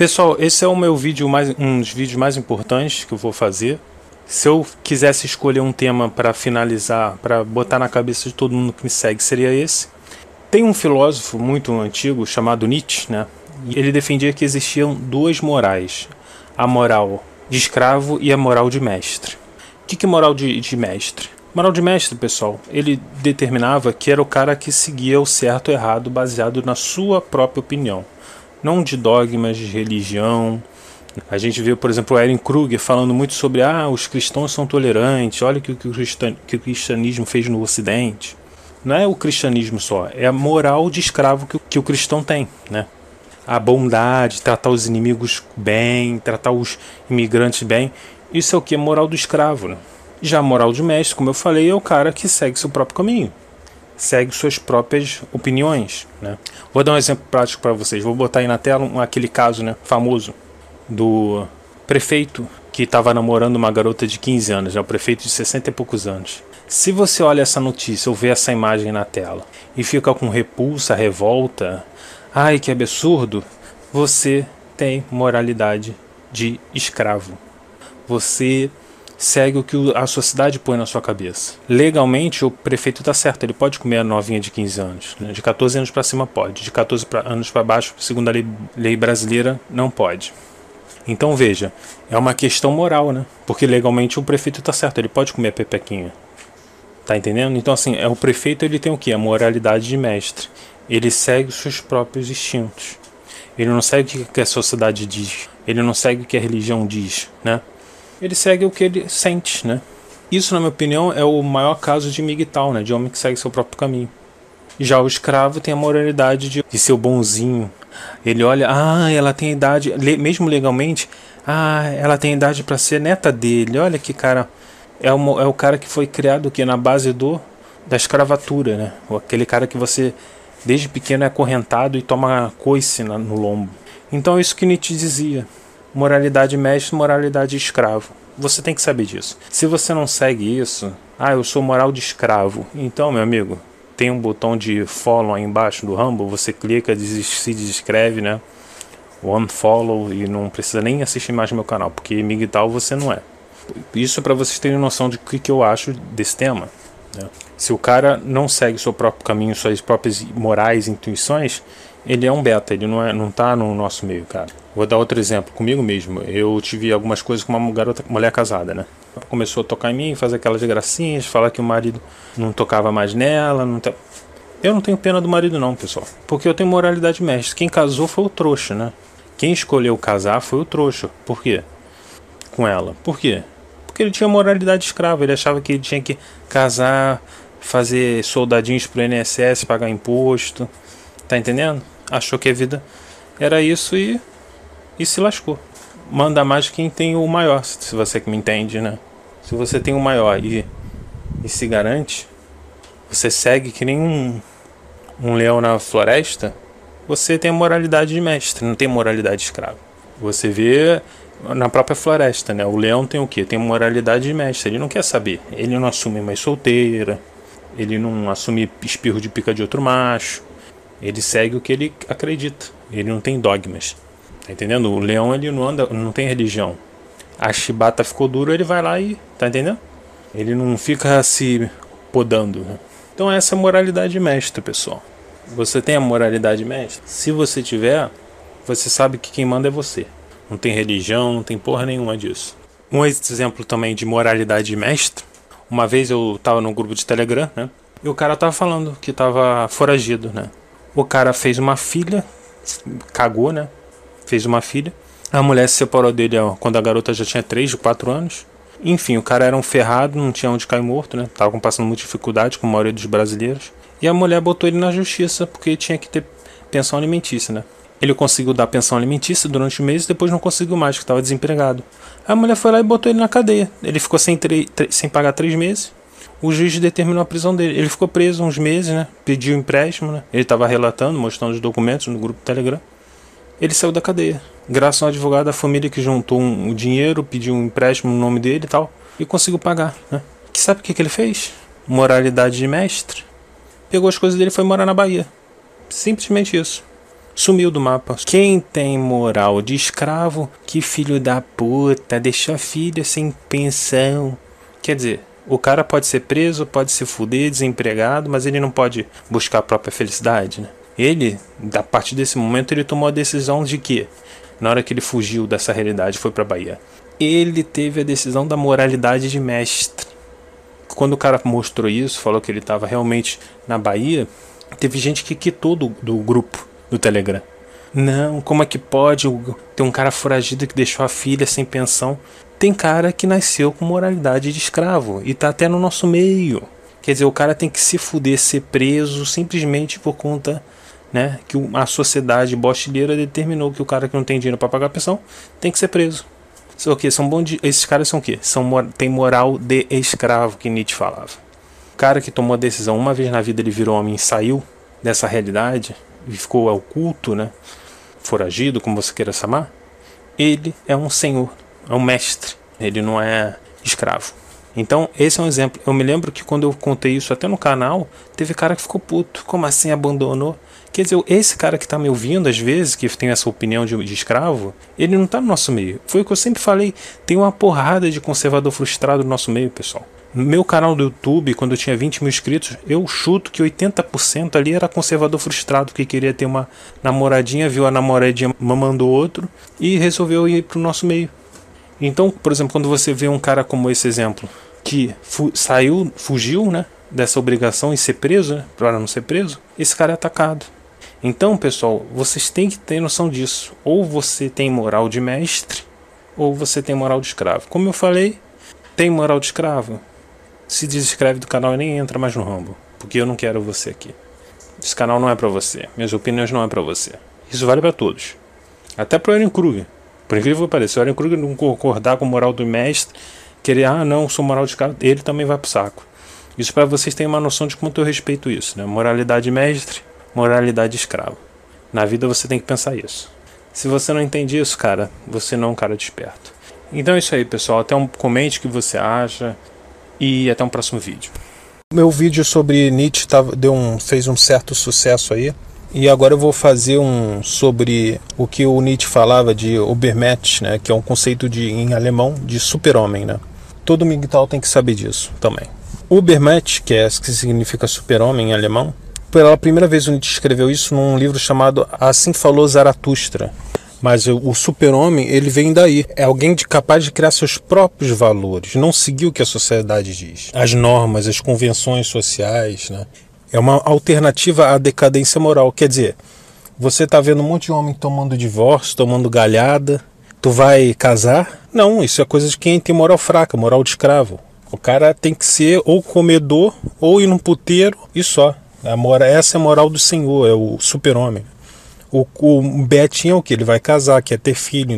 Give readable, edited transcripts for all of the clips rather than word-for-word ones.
Pessoal, esse é o meu vídeo um dos vídeos mais importantes que eu vou fazer. Se eu quisesse escolher um tema para finalizar, para botar na cabeça de todo mundo que me segue, seria esse. Tem um filósofo muito antigo chamado Nietzsche, né? E ele defendia que existiam duas morais: a moral de escravo e a moral de mestre. O que é moral de mestre? Moral de mestre, pessoal, ele determinava que era o cara que seguia o certo ou errado baseado na sua própria opinião, não de dogmas, de religião. A gente vê, por exemplo, o Eren Kruger falando muito sobre os cristãos são tolerantes, olha o que o cristianismo fez no Ocidente. Não é o cristianismo só, é a moral de escravo que o cristão tem, né? A bondade, tratar os inimigos bem, tratar os imigrantes bem. Isso é o que? Moral do escravo, né? Já a moral de mestre, como eu falei, é o cara que segue seu próprio caminho, segue suas próprias opiniões, né? Vou dar um exemplo prático para vocês. Vou botar aí na tela aquele caso, né, famoso do prefeito que estava namorando uma garota de 15 anos, o prefeito de 60 e poucos anos. Se você olha essa notícia ou vê essa imagem na tela e fica com repulsa, revolta, ai que absurdo, você tem moralidade de escravo. Você segue o que a sociedade põe na sua cabeça. Legalmente, o prefeito está certo, ele pode comer a novinha de 15 anos. Né? De 14 anos para cima pode, de 14 anos para baixo, segundo a lei brasileira, não pode. Então veja, é uma questão moral, né? Porque legalmente o prefeito está certo, ele pode comer a pepequinha. Tá entendendo? Então assim, o prefeito ele tem o quê? A moralidade de mestre. Ele segue os seus próprios instintos. Ele não segue o que a sociedade diz. Ele não segue o que a religião diz, né? Ele segue o que ele sente, né? Isso, na minha opinião, é o maior caso de migtal, né? De homem que segue seu próprio caminho. Já o escravo tem a moralidade de ser o bonzinho. Ele olha, ela tem idade, mesmo legalmente, ela tem idade para ser neta dele. Olha que cara, é o cara que foi criado aqui na base da escravatura, né? Aquele cara que você, desde pequeno, é acorrentado e toma coice no lombo. Então é isso que Nietzsche dizia. Moralidade mestre, moralidade escravo. Você tem que saber disso. Se você não segue isso, eu sou moral de escravo. Então, meu amigo, tem um botão de follow aí embaixo do Rumble, você clica, se descreve, né? Unfollow e não precisa nem assistir mais meu canal, porque migtal você não é. Isso é para vocês terem noção de o que eu acho desse tema, né? Se o cara não segue seu próprio caminho, suas próprias morais, intuições, ele é um beta, ele não tá no nosso meio, cara. Vou dar outro exemplo, comigo mesmo. Eu tive algumas coisas com uma mulher casada, né? Ela começou a tocar em mim, fazer aquelas gracinhas, falar que o marido não tocava mais nela. Eu não tenho pena do marido não, pessoal. Porque eu tenho moralidade mestre. Quem casou foi o trouxa, né? Quem escolheu casar foi o trouxa. Por quê? Com ela. Por quê? Porque ele tinha moralidade escrava. Ele achava que ele tinha que casar, fazer soldadinhos pro INSS, pagar imposto. Tá entendendo? Achou que a vida era isso e se lascou. Manda mais quem tem o maior, se você que me entende, né? Se você tem o maior e se garante, você segue que nem um leão na floresta, você tem a moralidade de mestre, não tem moralidade de escravo. Você vê na própria floresta, né? O leão tem o quê? Tem moralidade de mestre, ele não quer saber. Ele não assume mais solteira, ele não assume espirro de pica de outro macho. Ele segue o que ele acredita. Ele não tem dogmas. Tá entendendo? O leão ele não tem religião. A chibata ficou dura, ele vai lá e... Tá entendendo? Ele não fica se podando, né? Então essa é a moralidade mestre, pessoal. Você tem a moralidade mestre? Se você tiver, você sabe que quem manda é você. Não tem religião, não tem porra nenhuma disso. Um exemplo também de moralidade mestre. Uma vez eu tava num grupo de Telegram, né? E o cara tava falando que tava foragido, né? O cara fez uma filha, cagou, né? Fez uma filha. A mulher se separou dele quando a garota já tinha 3 ou 4 anos. Enfim, o cara era um ferrado, não tinha onde cair morto, né? Tava passando muita dificuldade com a maioria dos brasileiros. E a mulher botou ele na justiça porque tinha que ter pensão alimentícia, né? Ele conseguiu dar pensão alimentícia durante meses, depois não conseguiu mais, porque estava desempregado. A mulher foi lá e botou ele na cadeia. Ele ficou sem pagar 3 meses. O juiz determinou a prisão dele. Ele ficou preso uns meses, né? Pediu empréstimo, né? Ele estava relatando, mostrando os documentos no grupo Telegram. Ele saiu da cadeia. Graças ao advogado da família que juntou o dinheiro, pediu um empréstimo no nome dele e tal, e conseguiu pagar, né? Sabe o que ele fez? Moralidade de mestre. Pegou as coisas dele e foi morar na Bahia. Simplesmente isso. Sumiu do mapa. Quem tem moral de escravo, que filho da puta, deixou a filha sem pensão. Quer dizer, o cara pode ser preso, pode se fuder, desempregado, mas ele não pode buscar a própria felicidade, né? Ele, a partir desse momento, ele tomou a decisão de que, na hora que ele fugiu dessa realidade, foi pra Bahia, ele teve a decisão da moralidade de mestre. Quando o cara mostrou isso, falou que ele estava realmente na Bahia, teve gente que quitou do grupo do Telegram. Não, como é que pode ter um cara foragido que deixou a filha sem pensão? Tem cara que nasceu com moralidade de escravo e tá até no nosso meio. Quer dizer, o cara tem que se fuder, ser preso simplesmente por conta, né, que a sociedade bostileira determinou que o cara que não tem dinheiro para pagar a pensão tem que ser preso. O que? Esses caras são o quê? Tem moral de escravo, que Nietzsche falava. O cara que tomou a decisão uma vez na vida, ele virou homem e saiu dessa realidade e ficou oculto, né? Foragido, como você queira chamar. Ele é um senhor, é um mestre. Ele não é escravo. Então, esse é um exemplo. Eu me lembro que quando eu contei isso até no canal, teve cara que ficou puto. Como assim abandonou? Quer dizer, esse cara que tá me ouvindo às vezes, que tem essa opinião de escravo, ele não tá no nosso meio. Foi o que eu sempre falei, tem uma porrada de conservador frustrado no nosso meio, pessoal. No meu canal do YouTube, quando eu tinha 20 mil inscritos, eu chuto que 80% ali era conservador frustrado, que queria ter uma namoradinha, viu a namoradinha mamando outro e resolveu ir pro nosso meio. Então, por exemplo, quando você vê um cara como esse exemplo, que fugiu, né, dessa obrigação em ser preso, né, para não ser preso, esse cara é atacado. Então, pessoal, vocês têm que ter noção disso. Ou você tem moral de mestre, ou você tem moral de escravo. Como eu falei, tem moral de escravo? Se desinscreve do canal e nem entra mais no Rumble, porque eu não quero você aqui. Esse canal não é pra você. Minhas opiniões não é pra você. Isso vale pra todos. Até pro Eren Kruger. Por incrível que pareça, se o Eren Kruger não concordar com a moral do mestre, querer, não, sou moral de escravo, ele também vai pro saco. Isso para vocês terem uma noção de quanto eu respeito isso, né? Moralidade mestre, moralidade escravo. Na vida você tem que pensar isso. Se você não entende isso, cara, você não é um cara desperto. Então é isso aí, pessoal. Comente o que você acha e até um próximo vídeo. Meu vídeo sobre Nietzsche fez um certo sucesso aí. E agora eu vou fazer um sobre o que o Nietzsche falava de Übermensch, né? Que é um conceito em alemão de super-homem, né? Todo MGTOW tem que saber disso também. Übermensch, que significa super-homem em alemão, pela primeira vez o Nietzsche escreveu isso num livro chamado Assim Falou Zaratustra. Mas o super-homem, ele vem daí. É alguém capaz de criar seus próprios valores, não seguir o que a sociedade diz. As normas, as convenções sociais, né? É uma alternativa à decadência moral. Quer dizer, você tá vendo um monte de homem tomando divórcio, tomando galhada. Tu vai casar? Não, isso é coisa de quem tem moral fraca, moral de escravo. O cara tem que ser ou comedor ou ir num puteiro e só. Essa é a moral do senhor, é o super-homem. O Betinho é o que? Ele vai casar, quer ter filho em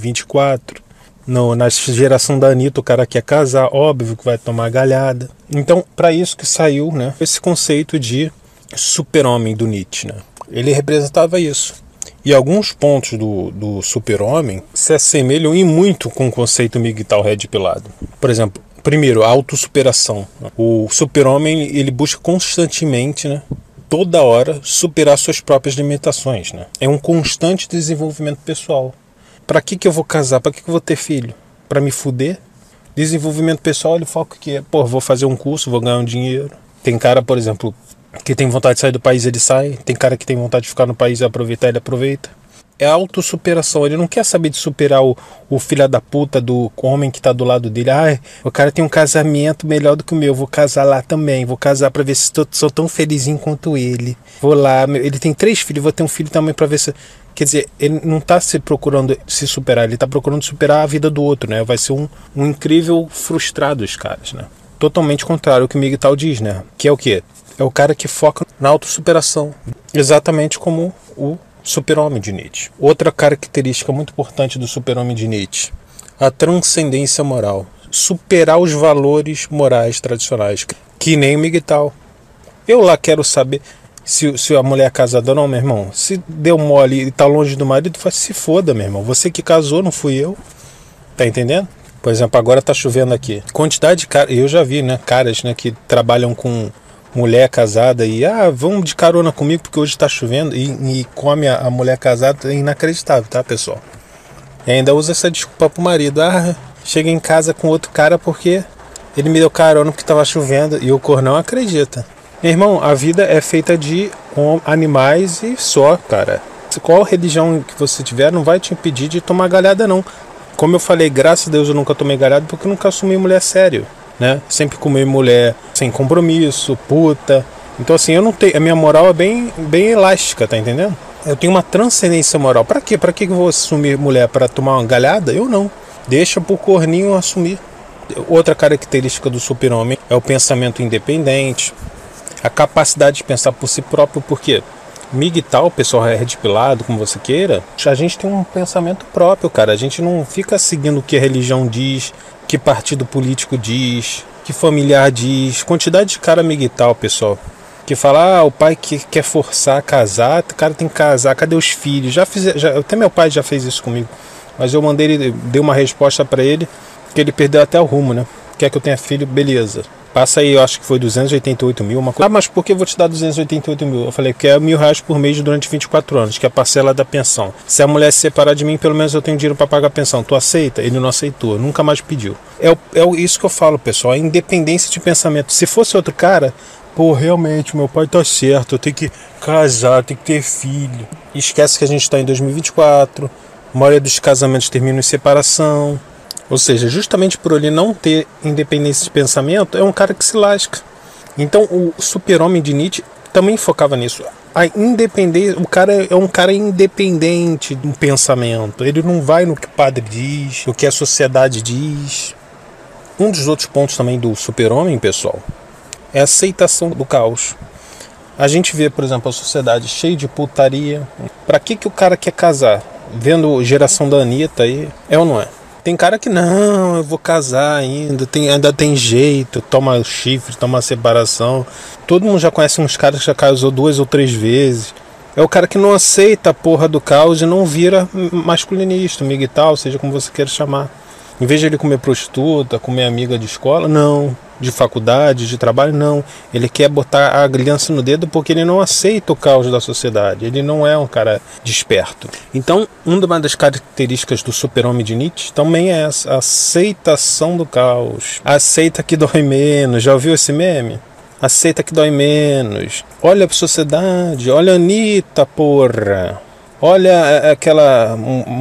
2024. Na geração da Anitta, o cara quer casar, óbvio que vai tomar galhada. Então, para isso que saiu, né, esse conceito de super-homem do Nietzsche, né? Ele representava isso. E alguns pontos do super-homem se assemelham e muito com o conceito MGTOW Red Pilado. Por exemplo, primeiro, a autossuperação. O super-homem, ele busca constantemente, né, toda hora, superar suas próprias limitações, né? É um constante desenvolvimento pessoal. Pra que eu vou casar? Pra que eu vou ter filho? Pra me fuder? Desenvolvimento pessoal, ele foca que vou fazer um curso, vou ganhar um dinheiro. Tem cara, por exemplo, que tem vontade de sair do país, ele sai. Tem cara que tem vontade de ficar no país e aproveitar, ele aproveita. É autossuperação. Ele não quer saber de superar o filho da puta do homem que tá do lado dele. O cara tem um casamento melhor do que o meu. Vou casar lá também. Vou casar pra ver se sou tão felizinho quanto ele. Vou lá. Ele tem 3 filhos. Vou ter um filho também pra ver se... Quer dizer, ele não tá procurando se superar. Ele tá procurando superar a vida do outro, né? Vai ser um incrível frustrado, os caras, né? Totalmente contrário ao que o MGTOW diz, né? Que é o quê? É o cara que foca na autossuperação. Exatamente como o super-homem de Nietzsche. Outra característica muito importante do super-homem de Nietzsche: a transcendência moral. Superar os valores morais tradicionais. Que nem o MGTOW. Eu lá quero saber se a mulher é casada ou não, meu irmão. Se deu mole e tá longe do marido, se foda, meu irmão. Você que casou, não fui eu. Tá entendendo? Por exemplo, agora tá chovendo aqui. Quantidade de caras, eu já vi, né? Caras, né, que trabalham com mulher casada e vamos de carona comigo porque hoje tá chovendo e come a mulher casada, é inacreditável, tá, pessoal? E ainda usa essa desculpa pro marido. Chega em casa com outro cara porque ele me deu carona porque tava chovendo e o cornão acredita. Meu irmão, a vida é feita de animais e só, cara. Qual religião que você tiver não vai te impedir de tomar galhada, não. Como eu falei, graças a Deus eu nunca tomei galhada porque eu nunca assumi mulher sério, né? Sempre comi mulher sem compromisso, puta. Então assim, eu não tenho, a minha moral é bem elástica, tá entendendo? Eu tenho uma transcendência moral. Pra quê? Pra que eu vou assumir mulher pra tomar uma galhada? Eu não. Deixa pro corninho assumir. Outra característica do super-homem é o pensamento independente, a capacidade de pensar por si próprio, porque migtal, pessoal, é red pilado, como você queira, a gente tem um pensamento próprio, cara. A gente não fica seguindo o que a religião diz, que partido político diz, que familiar diz. Quantidade de cara migtal, pessoal, que fala, o pai que quer forçar a casar, o cara tem que casar, cadê os filhos? Até meu pai já fez isso comigo, mas eu mandei, ele dei uma resposta pra ele, que ele perdeu até o rumo, né? Quer que eu tenha filho? Beleza. Passa aí, eu acho que foi 288 mil, uma coisa. Mas por que eu vou te dar 288 mil? Eu falei que é R$1.000 por mês durante 24 anos, que é a parcela da pensão. Se a mulher se separar de mim, pelo menos eu tenho dinheiro para pagar a pensão. Tu aceita? Ele não aceitou, nunca mais pediu. É isso que eu falo, pessoal, a independência de pensamento. Se fosse outro cara, realmente, meu pai tá certo, eu tenho que casar, tenho que ter filho. E esquece que a gente tá em 2024, a maioria dos casamentos terminam em separação. Ou seja, justamente por ele não ter independência de pensamento, é um cara que se lasca. Então o super-homem de Nietzsche também focava nisso. A independência, o cara é um cara independente do pensamento. Ele não vai no que o padre diz, no que a sociedade diz. Um dos outros pontos também do super-homem, pessoal, é a aceitação do caos. A gente vê, por exemplo, a sociedade cheia de putaria. Pra que o cara quer casar? Vendo geração da Anitta aí, é ou não é? Tem cara que não, eu vou casar ainda tem jeito, toma chifre, toma separação. Todo mundo já conhece uns caras que já casou 2 ou 3 vezes. É o cara que não aceita a porra do caos e não vira masculinista, migtal, seja como você queira chamar. Em vez de ele comer prostituta, comer amiga de escola, não. De faculdade, de trabalho, não. Ele quer botar a aliança no dedo porque ele não aceita o caos da sociedade. Ele não é um cara desperto. Então, uma das características do super-homem de Nietzsche também é essa, a aceitação do caos. Aceita que dói menos. Já ouviu esse meme? Aceita que dói menos. Olha pra sociedade, olha a Anitta, porra. Olha aquela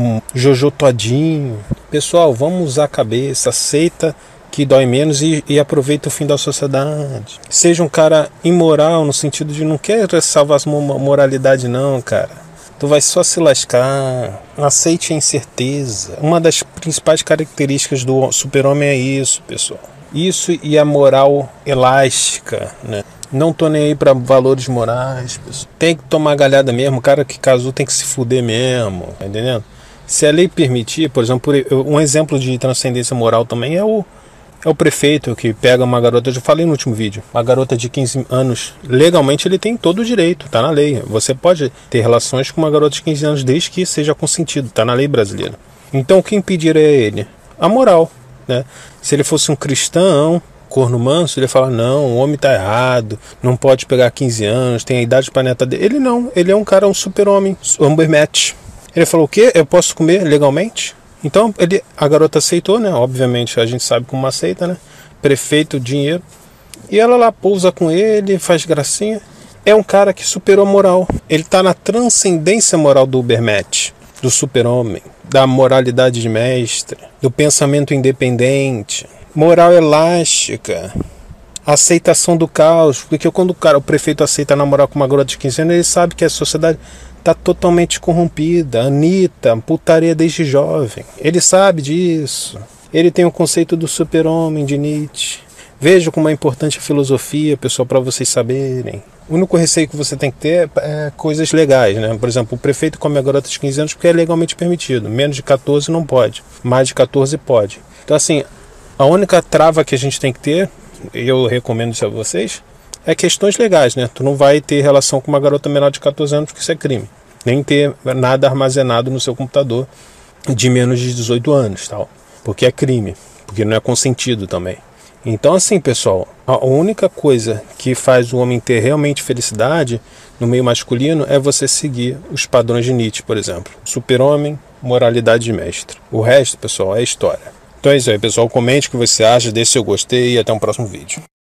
Jojo Todinho. Pessoal, vamos usar a cabeça, aceita que dói menos e aproveita o fim da sociedade. Seja um cara imoral no sentido de não quer salvar a moralidade não, cara. Tu vai só se lascar. Aceite a incerteza. Uma das principais características do super-homem é isso, pessoal. Isso e a moral elástica, né? Não tô nem aí pra valores morais, pessoal. Tem que tomar galhada mesmo. O cara que casou tem que se fuder mesmo, tá entendendo? Se a lei permitir, por exemplo, um exemplo de transcendência moral também é o prefeito que pega uma garota, eu já falei no último vídeo, uma garota de 15 anos, legalmente ele tem todo o direito, tá na lei. Você pode ter relações com uma garota de 15 anos desde que seja consentido, tá na lei brasileira. Então o que impediria ele? A moral, né? Se ele fosse um cristão, corno manso, ele fala, não, o homem tá errado, não pode pegar 15 anos, tem a idade pra neta dele. Ele não, ele é um cara, um super-homem, um bermete. Ele falou, o quê? Eu posso comer legalmente? Então a garota aceitou, né? Obviamente a gente sabe como aceita, né? Prefeito, dinheiro. E ela lá pousa com ele, faz gracinha. É um cara que superou a moral. Ele tá na transcendência moral do Ubermet, do super-homem, da moralidade de mestre, do pensamento independente, moral elástica, aceitação do caos. Porque quando o prefeito aceita namorar com uma garota de 15 anos, ele sabe que a sociedade tá totalmente corrompida. Anitta, putaria desde jovem. Ele sabe disso. Ele tem o conceito do super-homem de Nietzsche. Veja como é importante a filosofia, pessoal, para vocês saberem. O único receio que você tem que ter é coisas legais, né? Por exemplo, o prefeito come a garota de 15 anos porque é legalmente permitido. Menos de 14 não pode. Mais de 14 pode. Então, assim, a única trava que a gente tem que ter, e eu recomendo isso a vocês, é questões legais, né? Tu não vai ter relação com uma garota menor de 14 anos porque isso é crime. Nem ter nada armazenado no seu computador de menos de 18 anos, tal. Porque é crime. Porque não é consentido também. Então, assim, pessoal, A única coisa que faz o homem ter realmente felicidade no meio masculino é você seguir os padrões de Nietzsche, por exemplo. Super-homem, moralidade de mestre. O resto, pessoal, é história. Então é isso aí, pessoal. Comente o que você acha, deixe seu gostei e até um próximo vídeo.